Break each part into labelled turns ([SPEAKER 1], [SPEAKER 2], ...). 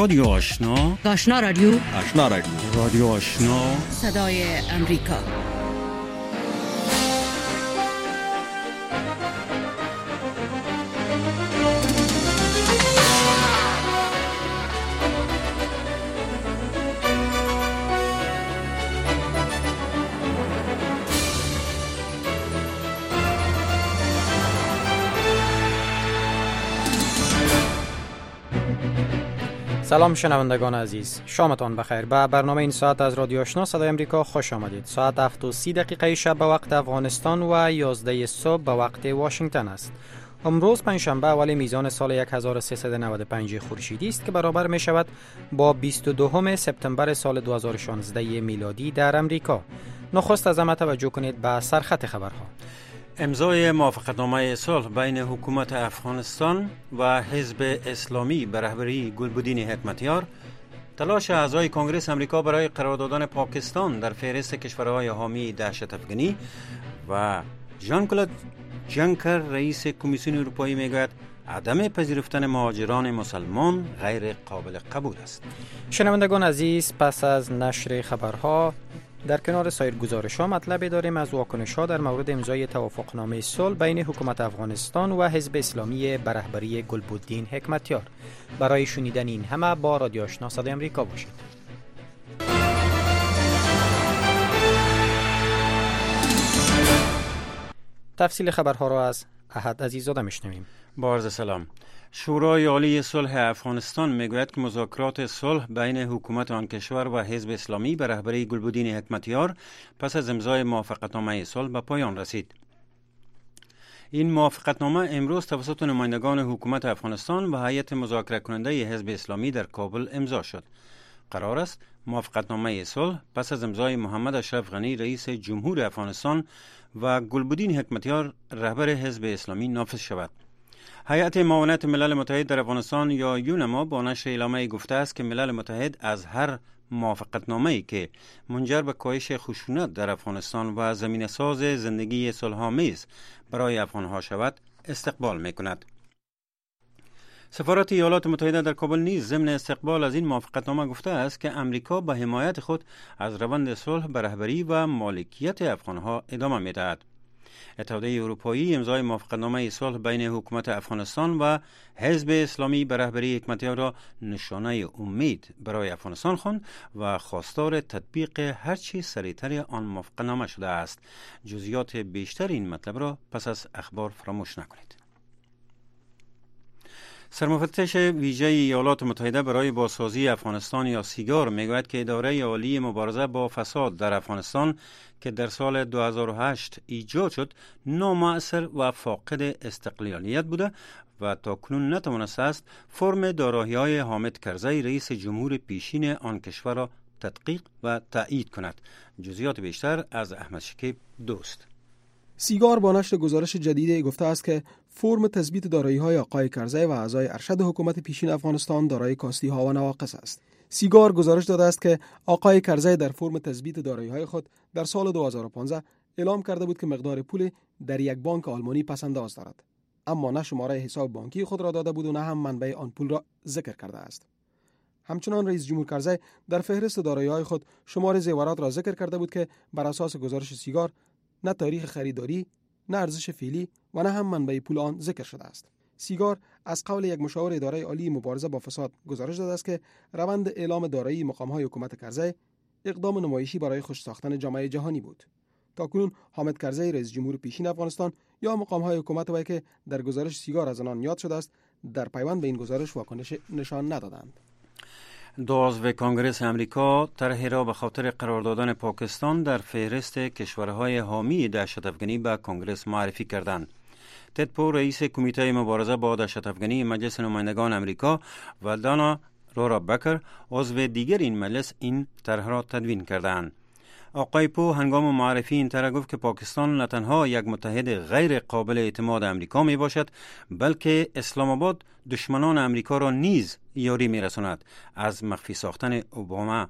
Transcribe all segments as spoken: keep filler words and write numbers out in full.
[SPEAKER 1] رادیو آشنا،
[SPEAKER 2] آشنا رادیو
[SPEAKER 3] آشنا رادیو
[SPEAKER 1] رادیو آشنا،
[SPEAKER 2] صدای امریکا.
[SPEAKER 4] سلام شنوندگان عزیز، شامتان بخیر. به برنامه این ساعت از رادیو آشنا صدای امریکا خوش آمدید. ساعت هفت و سی دقیقه شب به وقت افغانستان و یازده صبح به وقت واشنگتن است. امروز پنجشنبه اول میزان سال هزار و سیصد و نود و پنج خورشیدی است که برابر می شود با بیست و دو سپتامبر سال دو هزار و شانزده میلادی در امریکا. نخست از همه توجه کنید به سرخط خبرها.
[SPEAKER 3] امضای موافقتنامه صلح بین حکومت افغانستان و حزب اسلامی به رهبری گلبدین حکمتیار، تلاش اعضای کنگره امریکا برای قرار دادن پاکستان در فهرست کشورهای حامی دهشت افغانی و ژان کلود جنکر رئیس کمیسیون اروپایی میگوید عدم پذیرفتن مهاجران مسلمان غیر قابل قبول است.
[SPEAKER 4] شنوندگان عزیز، پس از نشر خبرها در کنار سایر گزارش‌ها مطلبی داریم از واکنش‌ها در مورد امضای توافقنامه صلح بین حکومت افغانستان و حزب اسلامی به رهبری گلبدین حکمتیار. برای شنیدن این همه با رادیو آشنا صدای امریکا باشید. تفصیل خبرها را از احد عزیزاده میشنویم.
[SPEAKER 3] با عرض سلام. شورای عالی صلح افغانستان میگوید که مذاکرات صلح بین حکومت آن کشور و حزب اسلامی به رهبری گلبدین حکمتیار پس از امضای موافقتنامه صلح به پایان رسید. این موافقتنامه امروز توسط نمایندگان حکومت افغانستان و هیئت مذاکره کننده حزب اسلامی در کابل امضا شد. قرار است موافقتنامه صلح پس از امضای محمد اشرف غنی رئیس جمهور افغانستان و گلبدین حکمتیار رهبر حزب اسلامی نافذ شود. هیئت معاونت ملل متحد در افغانستان یا یونما با نشر اعلامیه گفته است که ملل متحد از هر موافقتنامه‌ای که منجر به کاهش خشونت در افغانستان و زمینه ساز زندگی صلح‌آمیز برای افغان‌ها شود استقبال می‌کند. سفارت ایالات متحده در کابل نیز ضمن استقبال از این موافقتنامه گفته است که امریکا به حمایت خود از روند صلح به رهبری و مالکیت افغان‌ها ادامه می‌دهد. اتحادیه اروپایی امضای موافقتنامه صلح بین حکومت افغانستان و حزب اسلامی به رهبری حکمتیار را نشانه امید برای افغانستان خواند و خواستار تطبیق هرچی سریعتر آن موافقتنامه شده است. جزئیات بیشتر این مطلب را پس از اخبار فراموش نکنید. سرمفتش ویژه ایالات متحده برای بازسازی افغانستان یا سیگار میگوید که اداره عالی مبارزه با فساد در افغانستان که در سال دو هزار و هشت ایجاد شد نامؤثر و فاقد استقلالیت بوده و تاکنون نتوانسته است فرم دارایی‌های حامد کرزی رئیس جمهور پیشین آن کشور را تدقیق و تایید کند. جزئیات بیشتر از احمد شکیب دوست.
[SPEAKER 5] سیگار با نشر گزارش جدید گفته است که فرم تثبیت دارایی‌های آقای کرزی و اعضای ارشد حکومت پیشین افغانستان دارای کاستی‌ها و نواقص است. سیگار گزارش داده است که آقای کرزی در فرم تثبیت دارایی‌های خود در سال دو هزار و پانزده اعلام کرده بود که مقدار پول در یک بانک آلمانی پس‌انداز دارد، اما نه شماره حساب بانکی خود را داده بود و نه هم منبع آن پول را ذکر کرده است. همچنان رئیس جمهور کرزی در فهرست دارایی‌های خود شمار زیورات را ذکر کرده بود که بر اساس گزارش سیگار نه تاریخ خریداری، نه ارزش فعلی و نه هم منبع پول آن ذکر شده است. سیگار از قول یک مشاور اداره عالی مبارزه با فساد گزارش داده است که روند اعلام دارایی مقام‌های حکومت کرزی اقدام نمایشی برای خوش ساختن جامعه جهانی بود. تاکنون حامد کرزی رئیس جمهور پیشین افغانستان یا مقام‌های حکومت وی که در گزارش سیگار از آنان یاد شده است در پیوند به این گزارش واکنش نشان ندادند.
[SPEAKER 3] دو عضو کنگره امریکا طرحی را به خاطر قرار دادن پاکستان در فهرست کشورهای حامی دهشت افغانی به کنگره معرفی کردند. تد پو رئیس کمیته مبارزه با دهشت افغانی مجلس نمایندگان امریکا و دانا رورا بکر عضو دیگر این مجلس این طرح را تدوین کردند. آقای پو هنگام معرفی این طرح گفت که پاکستان نه تنها یک متحد غیر قابل اعتماد امریکا می باشد بلکه اسلام آباد دشمنان امریکا را نیز یاری می رساند. از مخفی ساختن اوباما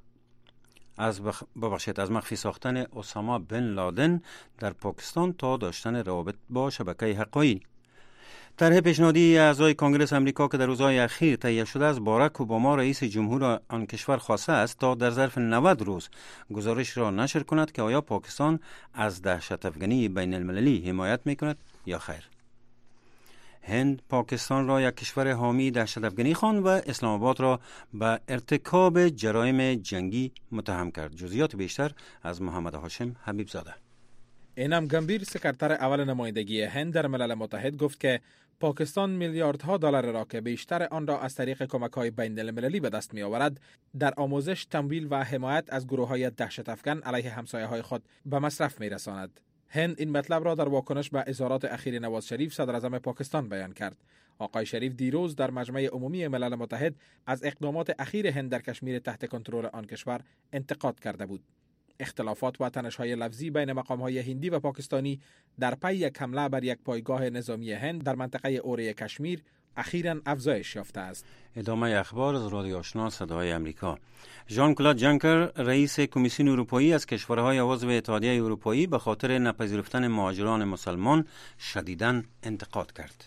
[SPEAKER 3] از بخ... ببخشید از مخفی ساختن اسامه بن لادن در پاکستان تا داشتن روابط با شبکه حقایی. طرح پیشنهادی اعضای کنگره امریکا که در روزهای اخیر تهیه شده است، باراک اوباما رئیس جمهور آن کشور خواسته است تا در ظرف نود روز گزارش را نشر کند که آیا پاکستان از دهشت افغانی بین المللی حمایت می کند یا خیر. هند پاکستان را یک کشور حامی دهشت افغانی خواند و اسلام آباد را به ارتکاب جرایم جنگی متهم کرد. جزئیات بیشتر از محمد هاشم حبیب زاده.
[SPEAKER 6] اینم گمبیر، سکرتر اول نمایندگی هند در ملل متحد، گفت که پاکستان میلیاردها دلار را که بیشتر آن را از طریق کمک‌های بین المللی به دست می‌آورد، در آموزش، تمویل و حمایت از گروه‌های دهشت افکن علیه همسایه‌های خود به مصرف می‌رساند. هند این مطلب را در واکنش به اظهارات اخیر نواز شریف صدر اعظم پاکستان بیان کرد. آقای شریف دیروز در مجمع عمومی ملل متحد از اقدامات اخیر هند در کشمیر تحت کنترل آن کشور انتقاد کرده بود. اختلافات و تنش‌های لفظی بین مقام‌های هندی و پاکستانی در پی یک حمله بر یک پایگاه نظامی هند در منطقه اوره کشمیر اخیراً افزایش یافته است.
[SPEAKER 3] ادامه اخبار از رادیو آشنا صدای امریکا. ژان کلود جانکر، رئیس کمیسیون اروپایی، از کشورهای عضو اتحادیه اروپایی به خاطر نپذیرفتن مهاجران مسلمان شدیداً انتقاد کرد.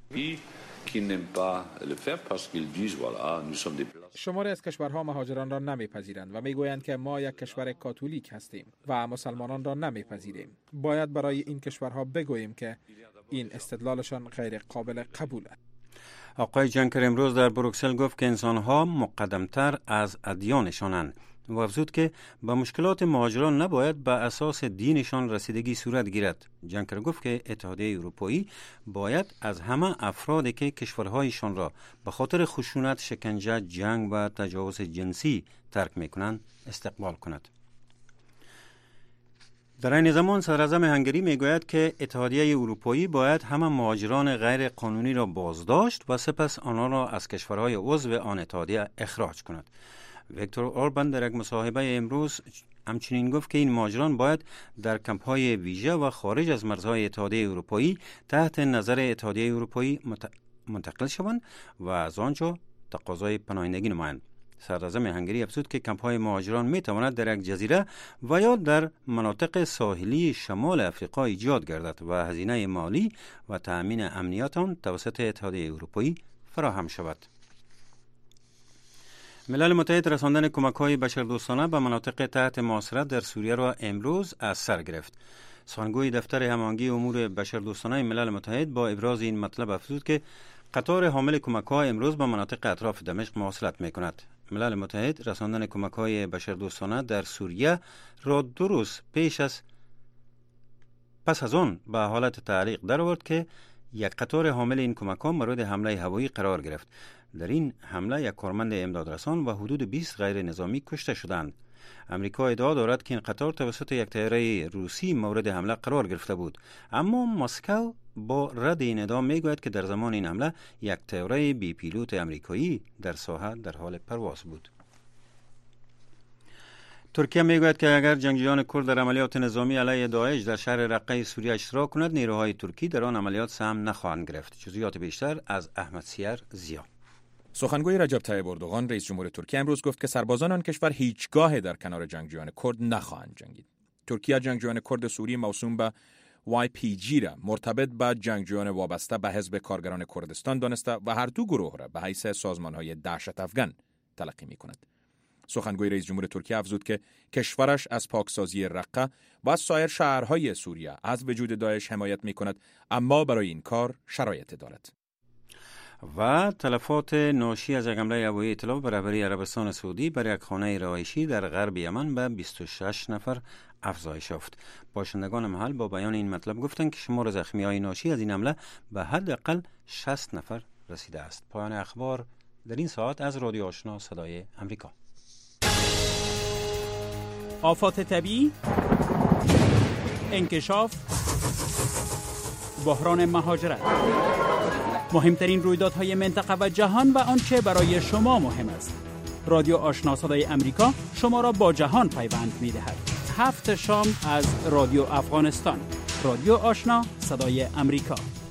[SPEAKER 6] شماری از کشورها مهاجران را نمیپذیرند و میگویند که ما یک کشور کاتولیک هستیم و مسلمانان را نمیپذیریم. باید برای این کشورها بگوییم که این استدلالشان غیر قابل قبول است.
[SPEAKER 3] آقای جانکر امروز در بروکسل گفت که انسانها مقدمتر از ادیانشانند و افزود که به مشکلات مهاجران نباید به اساس دینشان رسیدگی صورت گیرد. جانکر گفت که اتحادیه اروپایی باید از همه افرادی که کشورهایشان را به خاطر خشونت، شکنجه، جنگ و تجاوز جنسی ترک میکنند استقبال کند. در این زمان صدر اعظم هنگری میگوید که اتحادیه اروپایی باید همه مهاجران غیر قانونی را بازداشت و سپس آنها را از کشورهای عضو آن اتحادیه اخراج کند. ویکتور اوربان در یک مصاحبه امروز همچنین گفت که این مهاجران باید در کمپ‌های ویژه و خارج از مرزهای اتحادیه اروپایی تحت نظر اتحادیه اروپایی منتقل شوند و از آنجا تقاضای پناهندگی نمایند. صدر اعظم هنگری افزود که کمپ‌های مهاجران می‌تواند در یک جزیره و یا در مناطق ساحلی شمال افریقا ایجاد گردد و هزینه مالی و تأمین امنیت آن توسط اتحادیه اروپایی فراهم شود. ملل متحد رساندن کمک‌های بشردوستانه به مناطق تحت محاصره در سوریه را امروز از سر گرفت. سخنگوی دفتر هماهنگی امور بشردوستانه ملل متحد با ابراز این مطلب افزود که قطار حامل کمک‌ها امروز به مناطق اطراف دمشق مواصلت می‌کند. ملل متحد رساندن کمک‌های بشردوستانه در سوریه را دو روز پیش از پس از آن به حالت تعلیق درآورد که یک قطار حامل این کمک‌ها مورد حمله هوایی قرار گرفت. در این حمله یک کارمند امدادرسان و حدود بیست غیر نظامی کشته شدند. امریکا ادعا دارد که این قطار توسط یک طیاره روسی مورد حمله قرار گرفته بود، اما مسکو با رد این ادعا میگوید که در زمان این حمله یک طیاره بی پیلوت امریکایی در ساحه در حال پرواز بود. ترکیه میگوید که اگر جنگجویان کرد در عملیات نظامی علیه داعش در شهر رقه سوریه اشتراک کند، نیروهای ترکی در آن عملیات سهم نخواهند گرفت. جزئیات بیشتر از احمد سیر زیا.
[SPEAKER 7] سخنگوی رجب طیب اردوغان رئیس جمهور ترکیه امروز گفت که سربازان آن کشور هیچگاه در کنار جنگجویان کرد نخواهند جنگید. ترکیه جنگجویان کرد سوری موسوم به وای پی جی را مرتبط با جنگجویان وابسته به حزب کارگران کردستان دانسته و هر دو گروه را به حیث سازمان‌های دهشت افغان تلقی می‌کند. سخنگوی رئیس جمهور ترکیه افزود که کشورش از پاکسازی رقه و از سایر شهرهای سوریه از وجود داعش حمایت می‌کند، اما برای این کار شرایط دارد.
[SPEAKER 3] و تلفات ناشی از یک حمله هوایی ائتلاف بر رهبری عربستان سعودی بر یک خانه رهایشی در غرب یمن به بیست و شش نفر افزایش یافت. باشندگان محل با بیان این مطلب گفتند که شمار زخمی‌های ناشی از این حمله به حداقل شصت نفر رسیده است. پایان اخبار در این ساعت از رادیو آشنا صدای امریکا.
[SPEAKER 1] آفات طبیعی، انکشاف، بحران مهاجرت، مهمترین رویدادهای منطقه و جهان و آنچه برای شما مهم است. رادیو آشنا صدای امریکا شما را با جهان پیوند می‌دهد. هفت شام از رادیو افغانستان. رادیو آشنا صدای امریکا.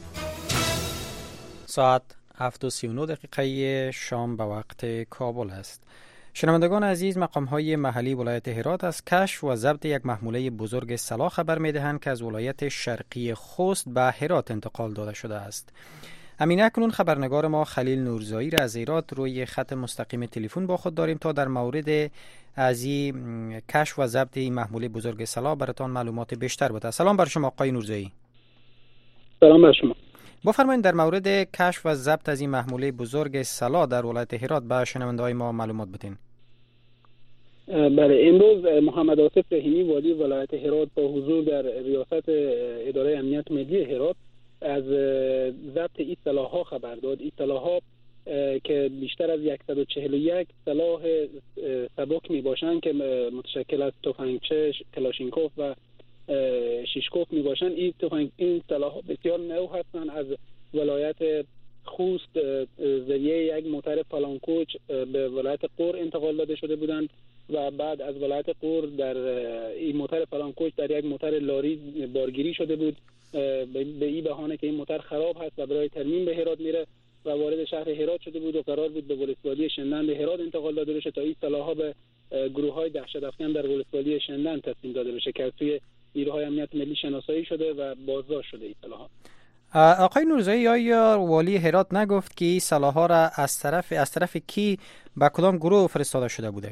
[SPEAKER 4] ساعت هفت و سی و نه دقیقه شام به وقت کابل است. شنوندگان عزیز، مقام‌های محلی ولایت هرات از کشف و ضبط یک محموله بزرگ سلاح خبر می‌دهند که از ولایت شرقی خوست به هرات انتقال داده شده است. همین اکنون خبرنگار ما خلیل نورزایی را از هرات روی خط مستقیم تلفن با خود داریم تا در مورد از این کشف و ضبط این محموله بزرگ سلا براتان معلومات بیشتر بده. سلام بر شما آقای نورزایی.
[SPEAKER 8] سلام بر شما.
[SPEAKER 4] بفرمایید در مورد کشف و ضبط از این محموله بزرگ سلا در ولایت هرات به شنونده‌های ما معلومات بدین.
[SPEAKER 8] بله، امروز محمد آصف رحیمی والی ولایت هرات با حضور در ریاست اداره امنیت ملی هرات از ضبط این سلاح‌ها خبر داد. این سلاح‌ها که بیشتر از صد و چهل و یک سلاح سبک میباشند که متشکل از تفنگچه کلاشینکوف و شیشکوف میباشند. این تفنگ این سلاح‌ها بسیار نو هستند. از ولایت خوست ذریعه یک موتر پالانکوچ به ولایت غور انتقال داده شده بودند و بعد از ولایت غور در این موتر پالانکوچ در یک موتر لاری بارگیری شده بود به این بهانه که این موتر خراب هست و برای ترمیم به هرات میره و وارد شهر هرات شده بود و قرار بود به ولسوالی شندن به هرات انتقال داده بشه تا این سلاح‌ها به گروه‌های دهشت افکن در ولسوالی شندن تسلیم داده بشه که توی نیروهای امنیت ملی شناسایی شده و بازداشت شده این سلاح‌ها.
[SPEAKER 4] آقای نورزایی، آیا والی هرات نگفت که این سلاح‌ها را از طرف از طرف کی به کدام گروه فرستاده شده بوده؟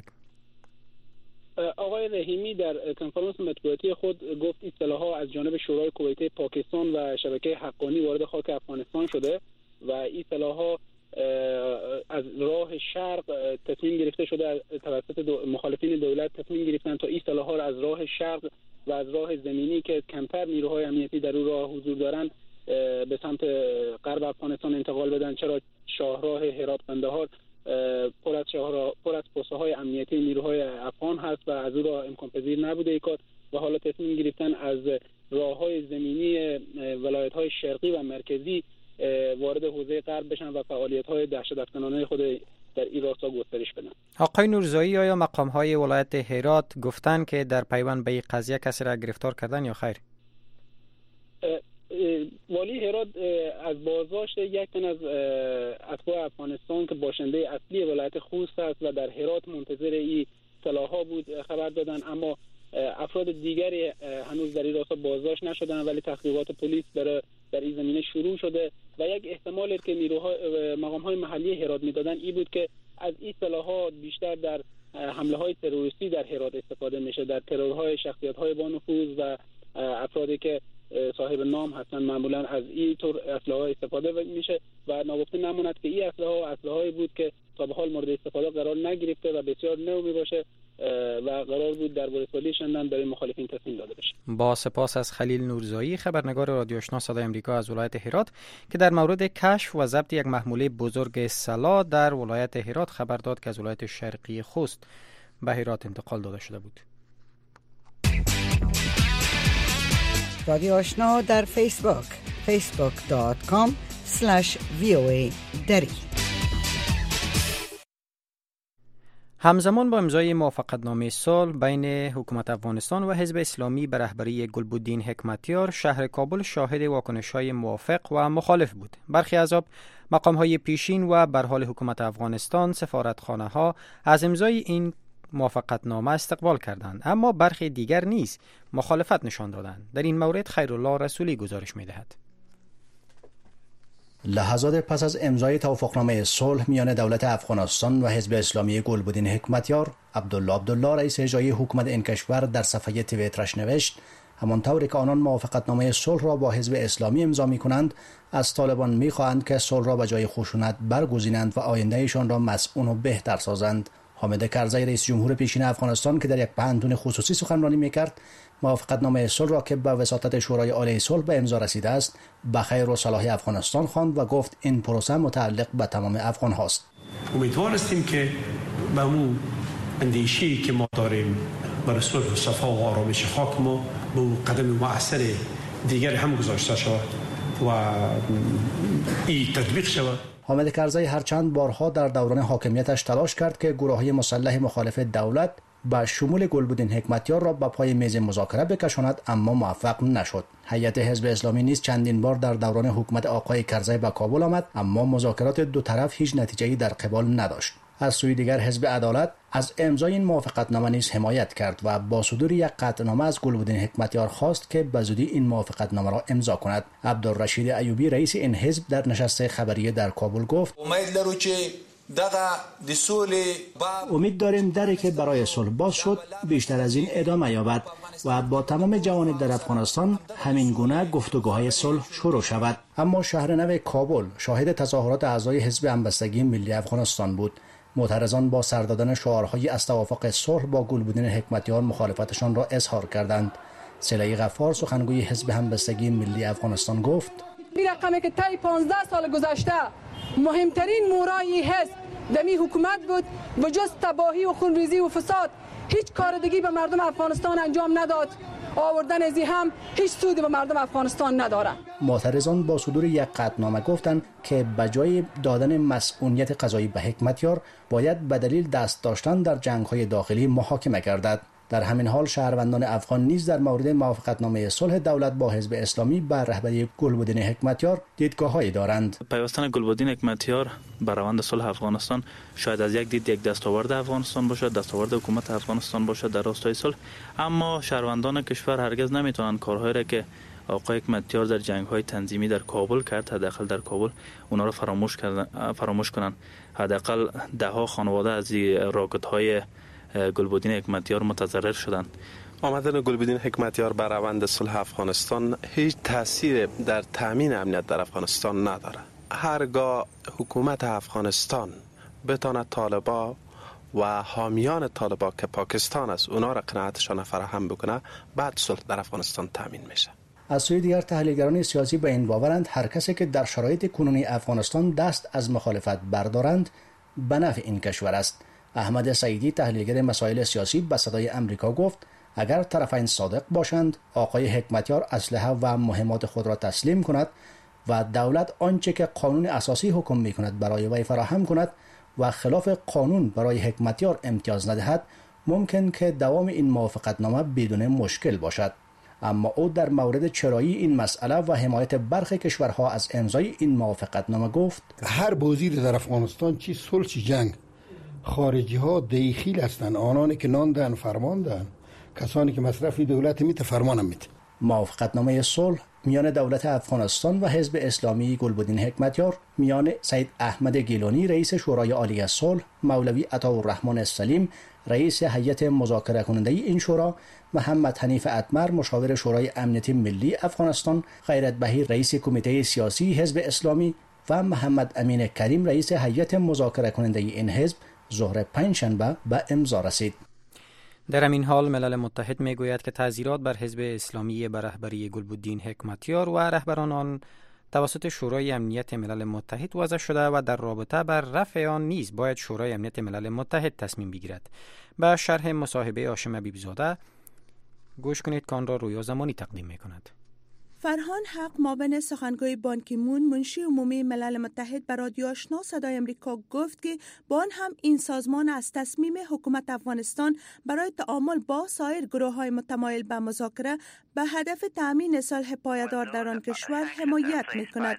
[SPEAKER 8] آقای رحیمی در کنفرانس مطبوعاتی خود گفت این سلاح‌ها از جانب شورای کویته پاکستان و شبکه حقانی وارد خاک افغانستان شده و این سلاح‌ها از راه شرق تصمیم گرفته شده توسط دو مخالفین دولت تصمیم گرفتن تا این سلاح‌ها را از راه شرق و از راه زمینی که کمتر نیروهای امنیتی در اون راه حضور دارند به سمت غرب افغانستان انتقال بدن. چرا شاهراه هرات قندهار پر از شاهراه پر از پست‌های امنیتی نیروهای افغان هست و از اون راه امکان پذیر نبوده این کار و حالا تصمیم گرفتن از راه‌های زمینی ولایت‌های شرقی و مرکزی وارد حوزه غرب بشن و فعالیت‌های دهشت افکنانه خود در این راستا گسترش بدن.
[SPEAKER 4] آقای نورزایی، آیا مقام‌های ولایت هرات گفتن که در پیوند به این قضیه کسی را گرفتار کردن یا خیر؟
[SPEAKER 8] والی هرات از بازداشت یک تن از اتباع افغانستان که باشنده اصلی ولایت خوست است و در هرات منتظر این سلاح‌ها بود خبر دادن، اما افراد دیگری هنوز در این راستا بازداشت نشدن ولی تحقیقات پلیس در در این زمینه شروع شده و یک احتمالی که نیروها مقام‌های محلی هرات می‌دادن این بود که از این سلاح‌ها بیشتر در حمله‌های تروریستی در هرات استفاده میشه، در ترورهای شخصیت‌های با نفوذ و افرادی که صاحب نام هستن معمولا از این طور اسلحه‌ها استفاده میشه و ناگفته نماند که این اسلحه‌ها اسلحه‌ای بود که تا به حال مورد استفاده قرار نگرفته و بسیار نو میباشه و قرار بود در ولسوالی شندن برای مخالفین تسلیم داده بشه.
[SPEAKER 4] با سپاس از خلیل نورزایی، خبرنگار رادیو آشنا صدای آمریکا از ولایت هرات که در مورد کشف و ضبط یک محموله بزرگ سلا در ولایت هرات خبر داد که از ولایت شرقی خوست به هرات انتقال داده شده بود.
[SPEAKER 2] رادیو آشنا در فیسبوک فیسبوک دات کام اسلش وی او ای دری.
[SPEAKER 4] همزمان با امضای موافقتنامه صلح بین حکومت افغانستان و حزب اسلامی به رهبری گلبدین حکمتیار، شهر کابل شاهد واکنش‌های موافق و مخالف بود. برخی احزاب، مقام‌های پیشین و به حال حکومت افغانستان، سفارتخانه‌ها از امضای این موافقتنامه استقبال کردند، اما برخی دیگر نیز مخالفت نشان دادند. در این مورد خیرالله رسولی گزارش می‌دهد.
[SPEAKER 9] لحظات پس از امضای توافقنامه صلح میان دولت افغانستان و حزب اسلامی گلبدین حکمتیار، عبدالله عبدالله رئیس اجرایی حکومت این کشور در صفحه توییترش نوشت: همانطور که آنان موافقتنامه صلح را با حزب اسلامی امضا می‌کنند، از طالبان می‌خواهند که صلح را به جای خشونت برگزینند و آیندهشان را مسئول و بهتر سازند. حامد کرزی رئیس جمهور پیشین افغانستان که در یک پهنتون خصوصی سخنرانی می‌کرد، موافقتنامه صلح را که به وساطت شورای عالی صلح به امضا رسیده است، به خیر و صلاح افغانستان خواند و گفت این پروسه متعلق به تمام افغان هاست.
[SPEAKER 10] امیدوارستیم که به اون اندیشه‌ای که ما داریم برای صلح و صفا و آرامش خاک ما به قدم مؤثر دیگر هم گذاشته شود و این تطبیق شود.
[SPEAKER 9] حامد کرزی هرچند بارها در دوران حاکمیتش تلاش کرد که گروه‌های مسلح مخالف دولت با شمول گلبدین حکمتیار را به پای میز مذاکره بکشاند، اما موفق نشد. هیئت حزب اسلامی نیز چندین بار در دوران حکومت آقای کرزی به کابل آمد، اما مذاکرات دو طرف هیچ نتیجه‌ای در قبال نداشت. از سوی دیگر حزب عدالت از امضای این موافقتنامه نیز حمایت کرد و با صدور یک قطعنامه از گلبدین حکمتیار خواست که بزودی این موافقتنامه را امضا کند. عبدالرشید ایوبی رئیس این حزب در نشست خبری در کابل گفت:
[SPEAKER 11] امید لرو که دغه د سولې
[SPEAKER 9] امید داریم دری که برای صلح باز شد بیشتر از این ادامه یابد و با تمام جوانب در افغانستان همین گونه گفتگوهای صلح شروع شود. اما شهر نو کابل شاهد تظاهرات اعضای حزب همبستگی ملی افغانستان بود. معترضان با سر دادن شعارهایی از توافق صلح با گلبدین حکمتیار مخالفتشان را اظهار کردند. سلعی غفار سخنگوی حزب همبستگی ملی افغانستان گفت:
[SPEAKER 12] این رقمی که طی پانزده سال گذشته مهمترین مورای حزب دمی حکومت بود، و جز تباهی و خونریزی و فساد هیچ کار دیگی به مردم افغانستان انجام نداد. آوردن ازی هم هیچ سودی به مردم افغانستان نداره.
[SPEAKER 9] معترضان با صدور یک قطعنامه گفتند که بجای دادن مسئولیت قضایی به حکمتیار باید به دلیل دست داشتن در جنگ‌های داخلی محاکمه گردد. در همین حال شهروندان افغان نیز در مورد موافقتنامه صلح دولت با حزب اسلامی بر رهبری گلبدین حکمتیار دیدگاه‌هایی دارند.
[SPEAKER 13] پیوستن گلبدین حکمتیار بر روند صلح افغانستان شاید از یک دید یک دستاورد افغانستان باشد، دستاورد حکومت افغانستان باشد در راستای صلح، اما شهروندان کشور هرگز نمیتونن کارهایی را که آقای حکمتیار در جنگ‌های تنظیمی در کابل کرد، حداقل در کابل اونا را فراموش کردن فراموش کنن. حداقل ده ها خانواده از راکت‌های گلبدین حکمتیار متضرر شدند.
[SPEAKER 14] آمدن گلبدین حکمتیار بر روند صلح افغانستان هیچ تأثیر در تامین امنیت در افغانستان نداره. هرگاه حکومت افغانستان بتواند طالبا و حامیان طالبا که پاکستان است اونا را قناعتشان فراهم بکنه، بعد صلح در افغانستان تامین میشه.
[SPEAKER 9] از سوی دیگر تحلیلگران سیاسی به این باورند هر کسی که در شرایط کنونی افغانستان دست از مخالفت بردارند به نفع این کشور است. احمد سعیدی تحلیلگر مسائل سیاسی به صدای امریکا گفت اگر طرفین صادق باشند آقای حکمتیار اسلحه و مهمات خود را تسلیم کند و دولت آنچه که قانون اساسی حکم می کند برای وی فراهم کند و خلاف قانون برای حکمتیار امتیاز ندهد، ممکن که دوام این موافقتنامه بدون مشکل باشد. اما او در مورد چرایی این مسئله و حمایت برخی کشورها از امضای این موافقتنامه گفت
[SPEAKER 15] هر بازی در افغانستان چی صلح چی جنگ، خارجی ها دیخیل هستند، آنانی که ناندن فرماندن، کسانی که مصرف دولت میت فرمانم میت.
[SPEAKER 9] موافقتنامه صلح میان دولت افغانستان و حزب اسلامی گلبدین حکمتیار، میان سید احمد گیلانی رئیس شورای عالی صلح، مولوی عطاالرحمن سلیم رئیس هیئت مذاکره کننده این شورا، محمد حنیف اتمر مشاور شورای امنیتی ملی افغانستان، غیرت بهی رئیس کمیته سیاسی حزب اسلامی و محمد امین کریم رئیس هیئت مذاکره کننده این حزب ظهر پنجشنبه به امضا رسید.
[SPEAKER 4] در همین حال ملل متحد میگوید که تعزیرات بر حزب اسلامی به رهبری گلبدین حکمتیار و رهبران آن توسط شورای امنیت ملل متحد وضع شده و در رابطه بر رفع آن نیز باید شورای امنیت ملل متحد تصمیم بگیرد. به شرح مصاحبه هاشم حبیبزاده گوش کنید که آن را رویا زمانی تقدیم میکند.
[SPEAKER 16] فرهان حق معاون سخنگوی بان کی مون منشی عمومی ملل متحد به رادیو آشنا صدای امریکا گفت که با آن هم این سازمان از تصمیم حکومت افغانستان برای تعامل با سایر گروه‌های متمایل به مذاکره به هدف تأمین صلح پایدار در آن کشور حمایت می‌کند.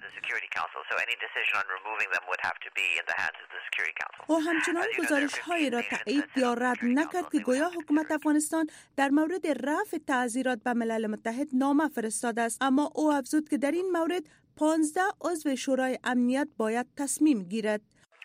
[SPEAKER 16] او همچنان گزارش‌هایی را تایید یا رد نکرد که گویا حکومت افغانستان در مورد رفع تعزیرات به ملل متحد نامه فرستاده است، اما او افزود که در این مورد پانزده عضو شورای امنیت باید تصمیم گیرد.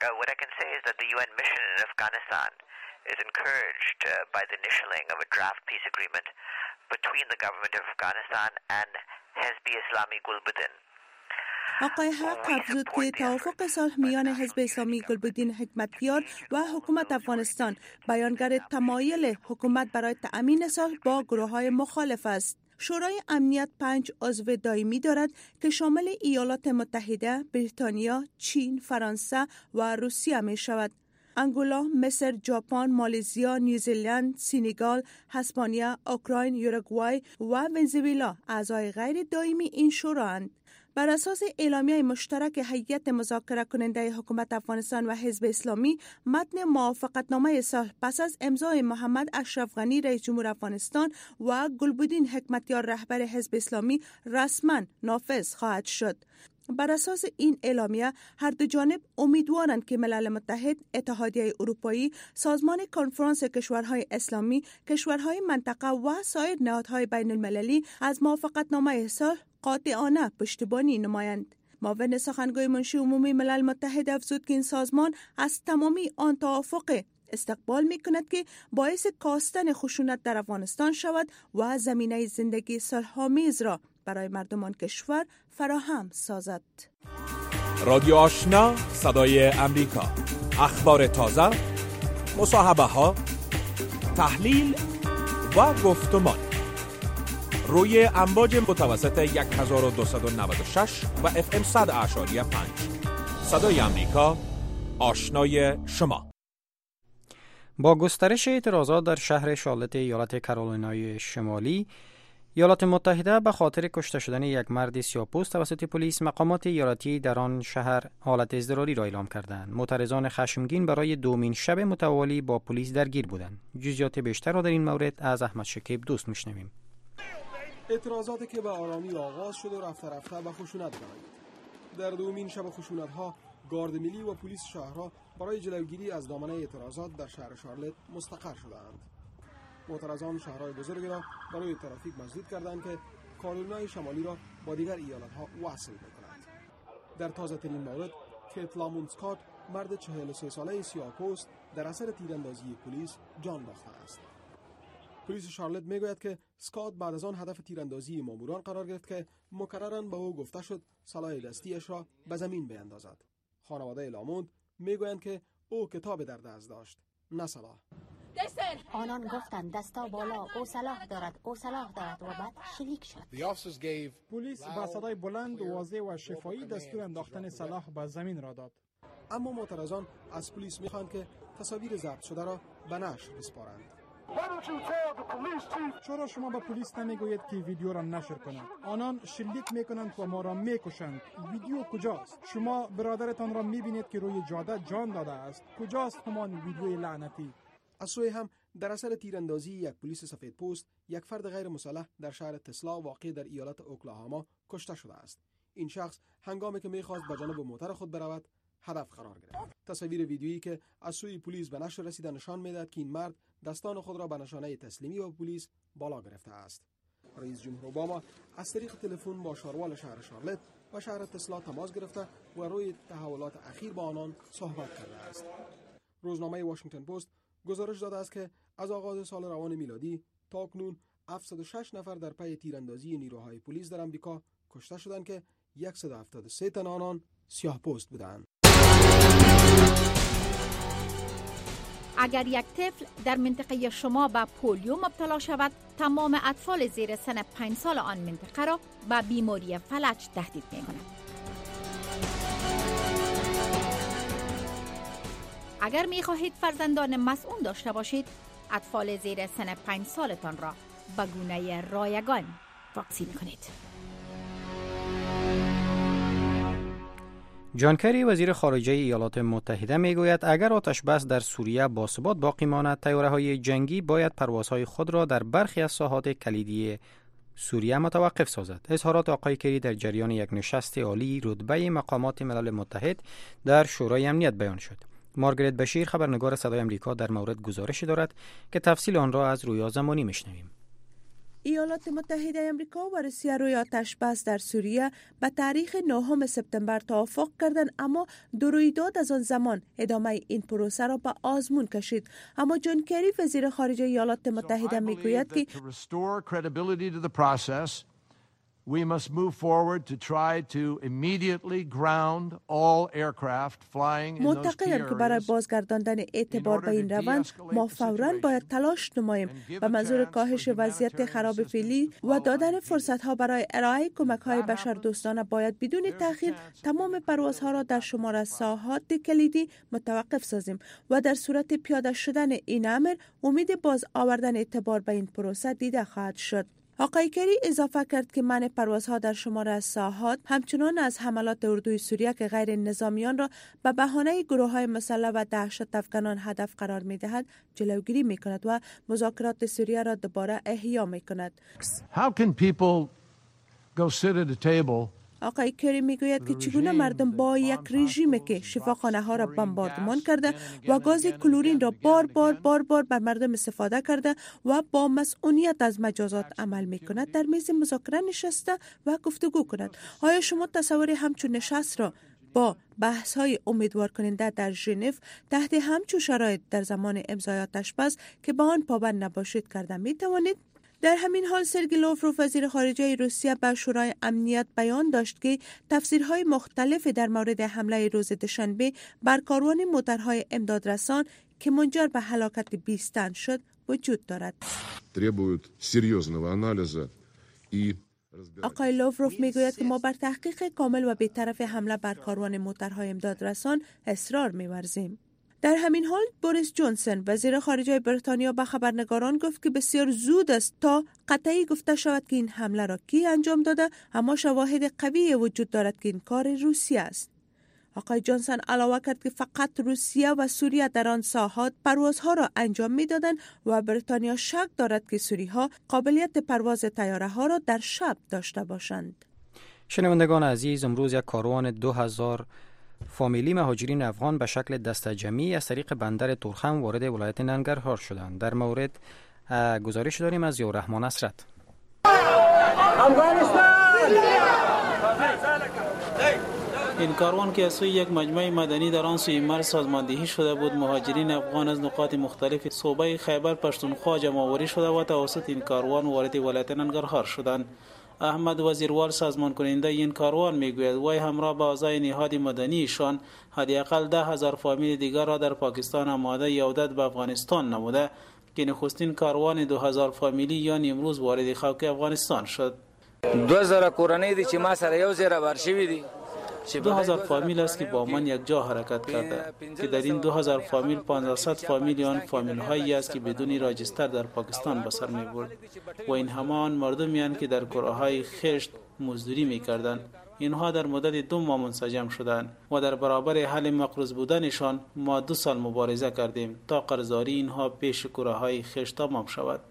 [SPEAKER 17] is encouraged uh, by the initialing of a draft peace agreement between the government of Afghanistan and Hezb Islami Gulbuddin.
[SPEAKER 16] آقای حق افزود که توافق صلح میان حزب اسلامی گلبدین حکمتیار و حکومت افغانستان بیانگر تمایل حکومت برای تأمین صلح با گروه‌های مخالف است. شورای امنیت پنج عضو دائمی دارد که شامل ایالات متحده، بریتانیا، چین، فرانسه و روسیه می شود. انگولا، مصر، ژاپن، مالزیا، نیوزیلند، سنگال، اسپانیا، اوکراین، یوروگوای و ونزوئلا اعضای غیر دائمی این شورا اند. بر اساس اعلامیه مشترک هیئت مذاکره کننده حکومت افغانستان و حزب اسلامی، متن موافقتنامه صلح پس از امضای محمد اشرف غنی رئیس جمهور افغانستان و گلبدین حکمتیار رهبر حزب اسلامی رسما نافذ خواهد شد. بر اساس این اعلامیه هر دو جانب امیدوارند که ملل متحد، اتحادیه اروپایی، سازمان کنفرانس کشورهای اسلامی، کشورهای منطقه و سایر نهادهای بین المللی از موافقتنامه صلح قاطعانه پشتیبانی نمایند. معاون سخنگوی منشی عمومی ملل متحد افزود که این سازمان از تمامی آن توافق استقبال می کند که باعث کاستن خشونت در افغانستان شود و زمینه زندگی صلح‌آمیز را برای مردمان کشور فراهم سازد.
[SPEAKER 7] رادیو آشنا صدای امریکا، اخبار تازه، مصاحبه ها، تحلیل و گفتمان روی امواج متوسط یک هزار و دویست و نود و شش و اف ام صد اعشاری پنج. صدای امریکا، آشنای شما.
[SPEAKER 4] با گسترش اعتراضات در شهر شارلت ایالت کارولینای شمالی، ایالات متحده به خاطر کشته شدن یک مرد سیاه‌پوست توسط پلیس، مقامات ایالتی در آن شهر حالت اضطراری را اعلام کردند. معترضان خشمگین برای دومین شب متوالی با پلیس درگیر بودند. جزئیات بیشتر را در این مورد از احمد شکیب دوست میشنویم.
[SPEAKER 5] اعتراضاتی که به آرامی آغاز شد و رفته رفته به خشونت گرایید. در دومین شب خشونت‌ها، گارد ملی و پلیس شهرها برای جلوگیری از دامنه اعتراضات در شهر شارلت مستقر شدند. معترضان شهرهای بزرگی را برای ترافیک مسدود کردند که کارولینای شمالی را با دیگر ایالت‌ها وصل می‌کند. در تازه ترین مورد، کیت لامونت اسکات، مرد چهل و سه ساله سیاه‌پوست، در اثر تیراندازی پلیس جان باخته است. پلیس شارلت میگوید که اسکات بعد از آن هدف تیراندازی ماموران قرار گرفت که مکرراً به او گفته شد سلاح دستیش را به زمین بیندازد. خانواده لامونت میگویند که او کتاب در دست داشت، نه سلاح.
[SPEAKER 18] آنان گفتند دستا بالا، او سلاح دارد، او سلاح دارد و بعد شلیک شد.
[SPEAKER 19] پلیس با صدای بلند، واضح و شفاهی دستور انداختن سلاح به زمین را داد.
[SPEAKER 5] اما معترضان از پلیس میخواهند که تصاویر ضبط شده را به نشر بسپارند.
[SPEAKER 19] چرا شما به پلیس نمیگویید که ویدیو را نشر کنند؟ آنان شلیک میکنند و ما را میکشند. ویدیو کجاست؟ شما برادرتان را میبینید که روی جاده جان داده است. کجاست همان ویدیوی لعنتی؟
[SPEAKER 5] از سوی هم در اثر تیراندازی یک پلیس سفید پوست، یک فرد غیر مسلح در شهر تسلا واقع در ایالت اوکلاهاما کشته شده است. این شخص هنگامی که میخواست به جانب موتر خود برود هدف قرار گرفت. تصاویر ویدیویی که از سوی پلیس به نشر رسیده نشان میدهد که این مرد دستان خود را به نشانه تسلیمی و پلیس بالا گرفته است. رئیس جمهور اوباما از طریق تلفن با شاروال شهر شارلت و شهر تسلا تماس گرفته و روی تحولات اخیر با آنان صحبت کرده است. روزنامه واشنگتن پست گزارش داده است که از آغاز سال روان میلادی تا اکنون هفتصد و شش نفر در پی تیراندازی نیروهای پلیس در آمریکا کشته شدند که صد و هفتاد و سه تن آنان سیاه‌پوست بودند.
[SPEAKER 20] اگر یک طفل در منطقه شما به پولیو مبتلا شود، تمام اطفال زیر سن پنج سال آن منطقه را به بیماری فلج تهدید می‌کند. اگر می‌خواهید فرزندان مسئول داشته باشید، اطفال زیر سن پنج سالتان را به گونه رایگان واکسین کنید.
[SPEAKER 4] جان کری وزیر خارجه ایالات متحده میگوید اگر آتش بس در سوریه باثبات باقی ماند، طیاره‌های جنگی باید پروازهای خود را در برخی از ساحات کلیدی سوریه متوقف سازد. اظهارات آقای کری در جریان یک نشست عالی رتبه مقامات ملل متحد در شورای امنیت بیان شد. مارگرت بشیر خبرنگار صدای امریکا در مورد گزارشی دارد که تفصیل آن را از رویا زمانی میشنویم.
[SPEAKER 16] ایالات متحده آمریکا و روسیه روی آتش بس در سوریه به تاریخ نهم سپتامبر توافق کردند، اما دو رویداد از آن زمان ادامه این پروسه را به آزمون کشید. اما جان کری وزیر خارجه ایالات متحده میگوید که
[SPEAKER 21] we must move forward to try to immediately ground all aircraft flying in those key
[SPEAKER 16] معتقدم که برای بازگرداندن اعتبار به این روند ما فوراً باید تلاش نماییم و منظور کاهش وضعیت خراب فعلی و دادن فرصت‌ها برای ارائه کمک‌های بشردوستانه باید بدون تأخیر تمام پروازها را در شمار از ساحات کلیدی متوقف سازیم و در صورت پیاده شدن این امر امید باز آوردن اعتبار به این پروسه دیده خواهد شد. آقای کری اضافه کرد که منع پروازها در شمار از ساحات همچنان از حملات اردوی سوریه که غیر نظامیان را به بهانه گروه‌های مسلح و دهشت افغانان هدف قرار می‌دهد جلوگیری می‌کند و مذاکرات سوریه را دوباره احیا می‌کند.
[SPEAKER 21] How can people go sit at a table
[SPEAKER 16] آقای کری میگوید که چگونه مردم با یک رژیمی که شفاخانه ها را بمباردمان کرده و گاز کلورین را بار بار بار بار بر مردم استفاده کرده و با مسئولیت از مجازات عمل میکند در میز مذاکره نشسته و گفتگو کند. آیا شما تصور همچون نشست را با بحث های امیدوار کننده در ژنو تحت همچون شرایط در زمان امضای آتشبس که به آن پابند نباشید کرده می توانید؟ در همین حال سرگئی لاوروف وزیر خارجه روسیه به شورای امنیت بیان داشت که تفسیرهای مختلفی در مورد حمله روز دوشنبه بر کاروان موترهای امدادرسان که منجر به هلاکت بیست تن شد وجود دارد. آقای لاوروف میگوید که ما بر تحقیق کامل و بی‌طرف حمله بر کاروان موترهای امدادرسان اصرار می‌ورزیم. در همین حال بوریس جانسون وزیر خارجه بریتانیا به خبرنگاران گفت که بسیار زود است تا قطعی گفته شود که این حمله را کی انجام داده، اما شواهد قوی وجود دارد که این کار روسیه است. آقای جانسون علاوه کرد که فقط روسیه و سوریه در آن ساحات پروازها را انجام می‌دادند و بریتانیا شک دارد که سوری‌ها قابلیت پرواز طیاره‌ها را در شب داشته باشند.
[SPEAKER 4] شنوندگان عزیز، امروز یک کاروان دو هزار فامیلی مهاجرین افغان به شکل دسته جمعی از طریق بندر تورخم وارد ولایت ننگرهار شدند. در مورد گزارش داریم از ضیاءالرحمن اسرت.
[SPEAKER 13] این کاروان که از سوی یک مجمع مدنی در آن سوی مرز سازماندهی شده بود، مهاجرین افغان از نقاط مختلف صوبه خیبر پختونخوا جمع آوری شده و توسط این کاروان وارد ولایت ننگرهار شدند. احمد وزیروال سازمان کننده این کاروان میگوید وی همراه با اعضای نهاد مدنیشان حداقل ده هزار فامیل دیگر را در پاکستان آماده یودت به افغانستان نموده که نخستین کاروان دو هزار فامیلی یا امروز وارد خاک افغانستان شد.
[SPEAKER 6] دو هزار کورنۍ دي چې ما سره یو ځای را بار شوي دي.
[SPEAKER 13] دو هزار فامیل است که با من یک جا حرکت کرده که در این دو هزار فامیل پانصد فامیل آن فامیل هایی است که بدون راجستر در پاکستان به سر می برد و این همان مردمی اند که در کره های خشت مزدوری می کردند. اینها در مدت دو ماه منسجم شدند و در برابر حل مقروض بودنشان ما دو سال مبارزه کردیم تا قرضداری اینها پیش کره های خشت تمام شود.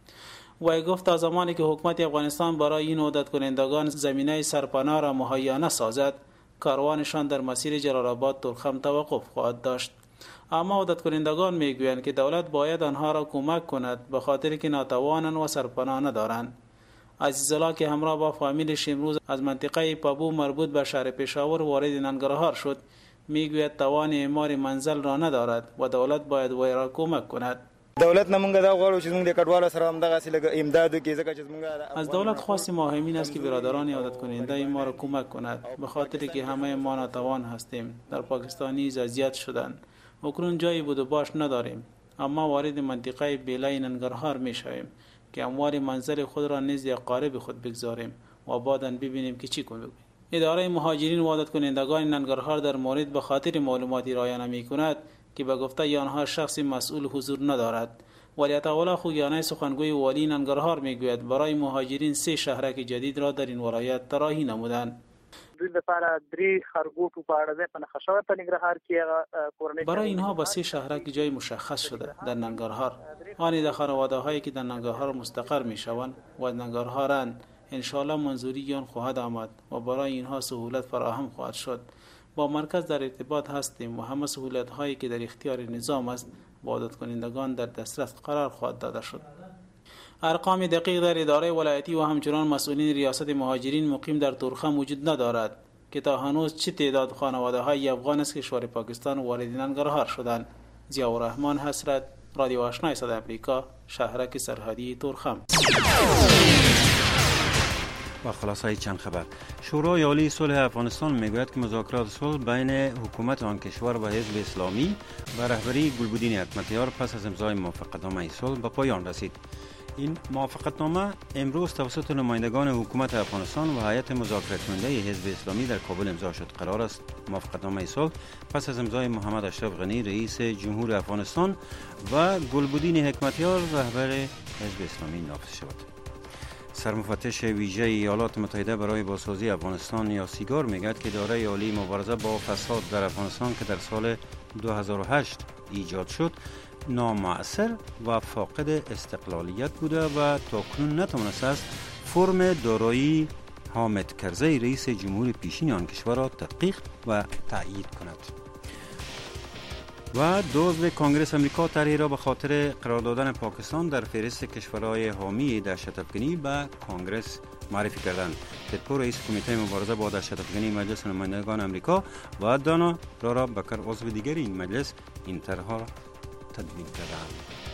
[SPEAKER 13] وی گفت تا زمانی که حکومت افغانستان برای این عودت کنندگان زمینه سرپناه را مهیا نسازد، کاروانشان در مسیر جلال آباد تورخم توقف خواهد داشت. اما عودت کنندگان میگویند که دولت باید آنها را کمک کند به خاطر که ناتوانند و سرپناه ندارند. عزیزالله که همراه با فامیلش امروز از منطقه پابو مربوط به شهر پشاور وارد ننگرهار شد، میگوید توان اعمار منزل را ندارد و دولت باید وی را کمک کند.
[SPEAKER 6] دولت نمونږ دا غواړو چې موږ د کډوالو سره هم دغه سره امداد وکړي ځکه چې موږ
[SPEAKER 13] از دولت خواست ما همین است که برادران عودت کننده ما را کمک کند به خاطر که همه ما ناتوان هستیم. در پاکستان نیز اذیت شدند. اکنون جایی بود و باش نداریم، اما وارد منطقه بیلای ننگرهار میشویم که اموال منزل خود را نزد اقارب خود بگذاریم و بعداً ببینیم که چی کنیم. اداره مهاجرین و عودت کنندگان ننگرهار در مورد به خاطر معلوماتی ارائه نمی‌کند که به گفته آنها شخصی مسئول حضور ندارد. ولیعهد الله خوگیانه سخنگوی والی ننگرهار میگوید برای مهاجرین سه شهرک جدید را در این ولایت طراحی نمودند. برای اینها با سه شهرک جای مشخص شده در ننگرهار. آن در خانواده هایی که در ننگرهار مستقر می شوند و ننگرهارند ان شاء الله منظوری آن خواهد آمد و برای اینها سهولت فراهم خواهد شد. با مرکز در ارتباط هستیم و همه سهولت هایی که در اختیار نظام است با عودت کنندگان در دسترس قرار خواهد داده شد. ارقام دقیق در اداره ولایتی و همچنان مسئولین ریاست مهاجرین مقیم در تورخم وجود ندارد که تا هنوز چه تعداد خانواده های افغان از کشور پاکستان وارد ننگرهار شدند. ضیاءالرحمن حسرت، رادیو آشنای صدای آمریکا، شهرک سرحدی تورخم.
[SPEAKER 3] و خلاصه چند خبر. شورای عالی صلح افغانستان میگوید که مذاکرات صلح بین حکومت آن کشور و حزب اسلامی و رهبری گلبدین حکمتیار پس از امضای موافقتنامه صلح به پایان رسید. این موافقتنامه امروز توسط نمایندگان حکومت افغانستان و هیئت مذاکره کننده حزب اسلامی در کابل امضا شد. قرار است موافقتنامه صلح پس از امضای محمد اشرف غنی رئیس جمهور افغانستان و گلبدین حکمتیار رهبر حزب اسلامی نافذ شود. سرمفتش ویژه ایالات متحده برای بازسازی افغانستان یا سیگار میگوید که اداره عالی مبارزه با فساد در افغانستان که در سال دو هزار و هشت ایجاد شد نامؤثر و فاقد استقلالیت بوده و تاکنون نتوانسته است فرم دارایی حامد کرزی رئیس جمهور پیشین آن کشور را تحقیق و تایید کند. و دوز کنگره امریکا طرحی را به خاطر قرار دادن پاکستان در فهرست کشورهای حامی دهشت‌افکنی به کنگره معرفی کردند. تدپو رئیس کمیته مبارزه با دهشت‌افکنی مجلس نمایندگان امریکا و دانا رارا بکر عضو دیگر این مجلس این طرح را تدوین کردند.